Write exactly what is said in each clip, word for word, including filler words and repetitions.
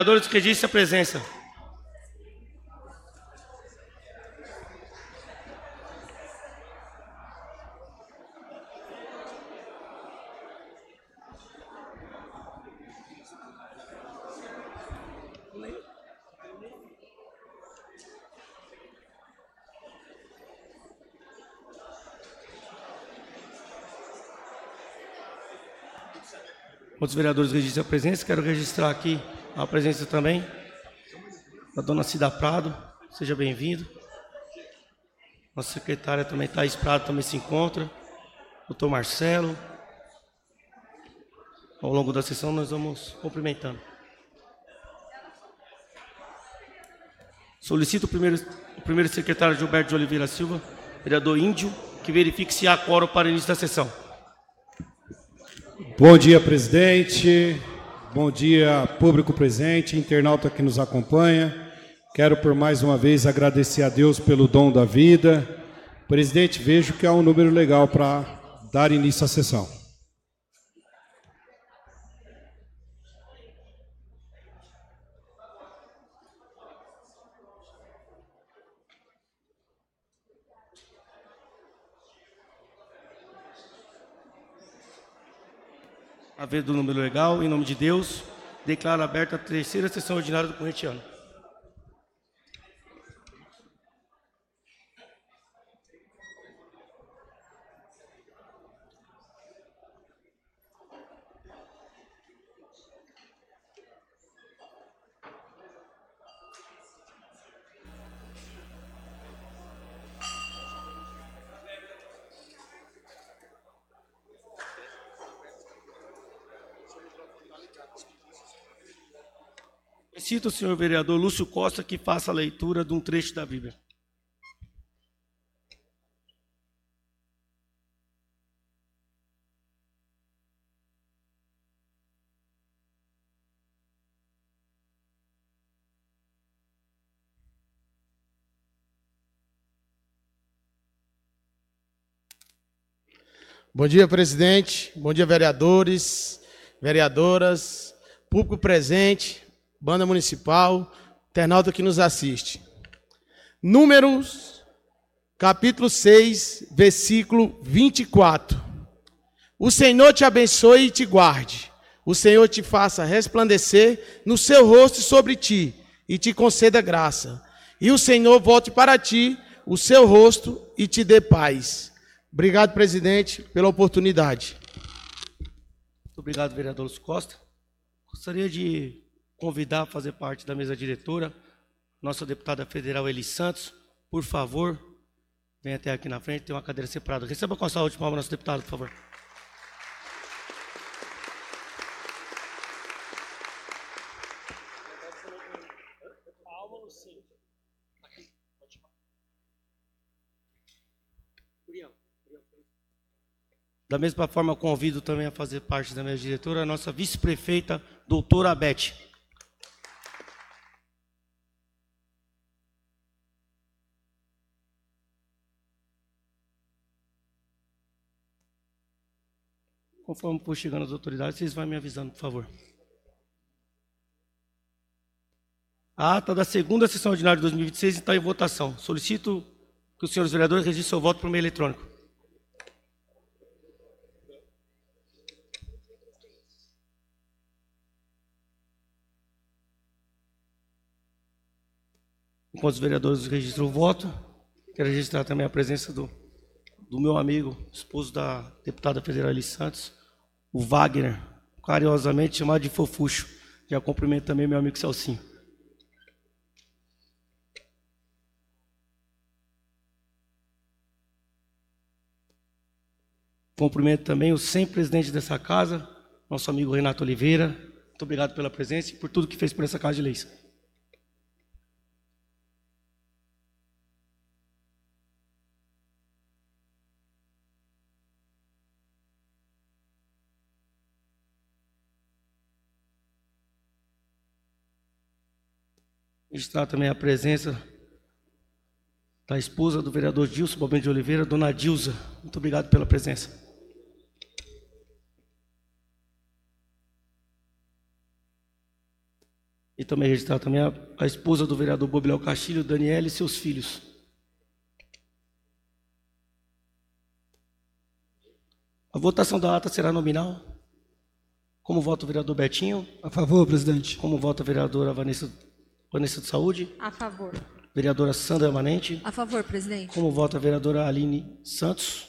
Vereadores que registrem a presença. Outros vereadores registrem a presença. Quero registrar aqui a presença também da dona Cida Prado. Seja bem-vindo. Nossa secretária também, Thaís Prado, também se encontra. Doutor Marcelo. Ao longo da sessão nós vamos cumprimentando. Solicito o primeiro, o primeiro secretário Gilberto de Oliveira Silva, vereador Índio, que verifique se há quórum para o início da sessão. Bom dia, presidente. Bom dia, público presente, internauta que nos acompanha. Quero, por mais uma vez, agradecer a Deus pelo dom da vida. Presidente, vejo que há um número legal para dar início à sessão. A vez do número legal, em nome de Deus, declaro aberta a terceira sessão ordinária do corrente ano. Cito o senhor vereador Lúcio Costa que faça a leitura de um trecho da Bíblia. Bom dia, presidente. Bom dia, vereadores, vereadoras, público presente, banda municipal, internauta que nos assiste. Números, capítulo seis, versículo vinte e quatro. O Senhor te abençoe e te guarde. O Senhor te faça resplandecer no seu rosto sobre ti e te conceda graça. E o Senhor volte para ti o seu rosto e te dê paz. Obrigado, presidente, pela oportunidade. Muito obrigado, vereador Lúcio Costa. Gostaria de convidar a fazer parte da mesa diretora nossa deputada federal Eli Santos. Por favor, venha até aqui na frente, tem uma cadeira separada. Receba com a salva de palmas nosso deputado, por favor. Da mesma forma, convido também a fazer parte da mesa diretora a nossa vice-prefeita, doutora Beth. Conforme for chegando as autoridades, vocês vão me avisando, por favor. A ata da segunda sessão ordinária de dois mil e vinte e seis está em votação. Solicito que os senhores vereadores registrem seu voto por meio eletrônico. Enquanto os vereadores registram o voto, quero registrar também a presença do, do meu amigo, esposo da deputada federal Eli Santos, o Wagner, carinhosamente chamado de Fofuxo. Já cumprimento também meu amigo Celcinho. Cumprimento também o sempre presidente dessa casa, nosso amigo Renato Oliveira. Muito obrigado pela presença e por tudo que fez por essa Casa de Leis. Registrar também a presença da esposa do vereador Dilson Balbino de Oliveira, dona Dilza. Muito obrigado pela presença. E também registrar também a, a esposa do vereador Bobiléu Castilho, Daniela, e seus filhos. A votação da ata será nominal. Como vota o vereador Betinho? A favor, presidente. Como vota a vereadora Vanessa, Vanessa de Saúde? A favor. Vereadora Sandra Manente? A favor, presidente. Como vota a vereadora Aline Santos?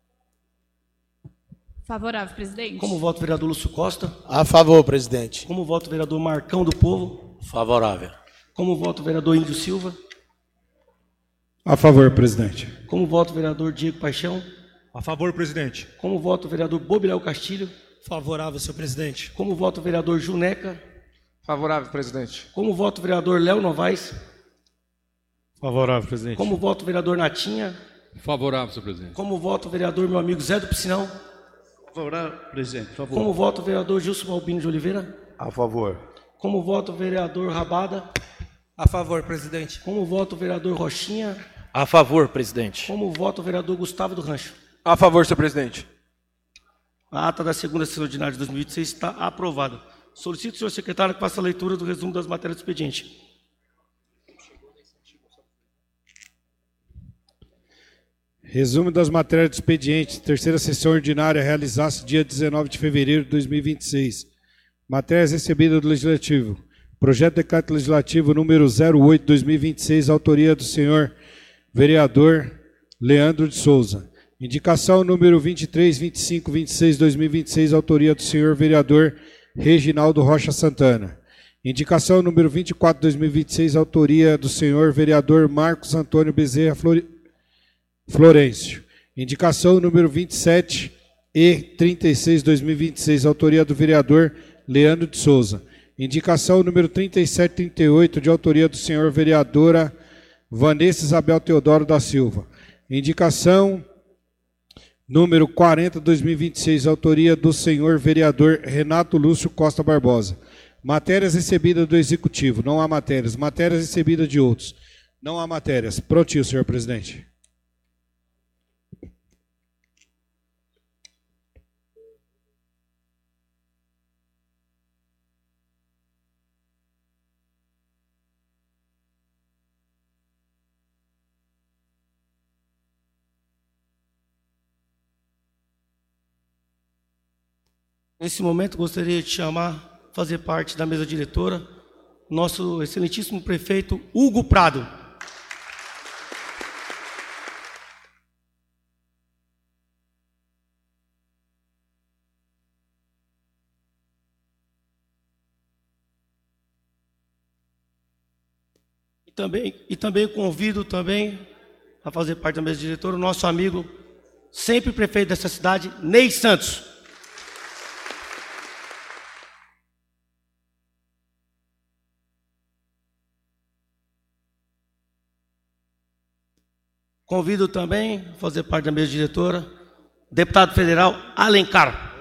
Favorável, presidente. Como vota o vereador Lúcio Costa? A favor, presidente. Como vota o vereador Marcão do Povo? Favorável. Como vota o vereador Índio Silva? A favor, presidente. Como vota o vereador Diego Paixão? A favor, presidente. Como vota o vereador Bobiléu Castilho? Favorável, senhor presidente. Como vota o vereador Juneca? Favorável, presidente. Como vota o vereador Léo Novaes? Favorável, presidente. Como vota o vereador Natinha? Favorável, senhor presidente. Como vota o vereador meu amigo Zé do Piscinão? Favorável, presidente. Por favor. Como vota o vereador Gilson Balbino de Oliveira? A favor. Como vota o vereador Rabada? A favor, presidente. Como vota o vereador Rochinha? A favor, presidente. Como vota o vereador Gustavo do Rancho? A favor, senhor presidente. A ata da segunda sessão ordinária de dois mil e vinte e seis está aprovada. Solicito, senhor secretário, que faça a leitura do resumo das matérias do expediente. Resumo das matérias do expediente. Terceira sessão ordinária realizasse dia dezenove de fevereiro de dois mil e vinte e seis. Matérias recebidas do Legislativo. Projeto de decreto legislativo número zero oito, dois mil e vinte e seis, autoria do senhor vereador Leandro de Souza. Indicação número vinte e três, vinte e cinco, vinte e seis, dois mil e vinte e seis, autoria do senhor vereador Reginaldo Rocha Santana. Indicação número vinte e quatro, dois mil e vinte e seis, autoria do senhor vereador Marcos Antônio Bezerra Flori... Florencio. Indicação número vinte e sete e trinta e seis, dois mil e vinte e seis, autoria do vereador Leandro de Souza. Indicação número trinta e sete e trinta e oito, de autoria do senhor vereadora Vanessa Isabel Teodoro da Silva. Indicação número quarenta, dois mil e vinte e seis, autoria do senhor vereador Renato Lúcio Costa Barbosa. Matérias recebidas do Executivo. Não há matérias. Matérias recebidas de outros. Não há matérias. Prontinho, senhor presidente. Nesse momento, gostaria de chamar, fazer parte da mesa diretora, nosso excelentíssimo prefeito Hugo Prado. E também, e também convido também a fazer parte da mesa diretora o nosso amigo, sempre prefeito dessa cidade, Ney Santos. Convido também a fazer parte da mesa diretora, deputado federal Alencar.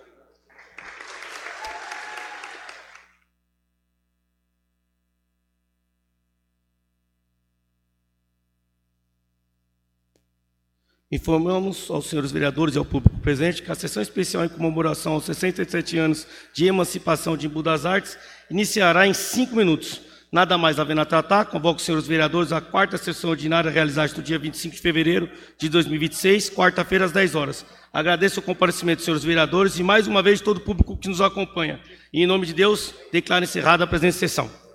Informamos aos senhores vereadores e ao público presente que a sessão especial em comemoração aos sessenta e sete anos de emancipação de Embu das Artes iniciará em cinco minutos. Nada mais havendo a tratar, convoco os senhores vereadores à quarta sessão ordinária realizada no dia vinte e cinco de fevereiro de dois mil e vinte e seis, quarta-feira, às dez horas. Agradeço o comparecimento dos senhores vereadores e, mais uma vez, todo o público que nos acompanha. E, em nome de Deus, declaro encerrada a presente sessão.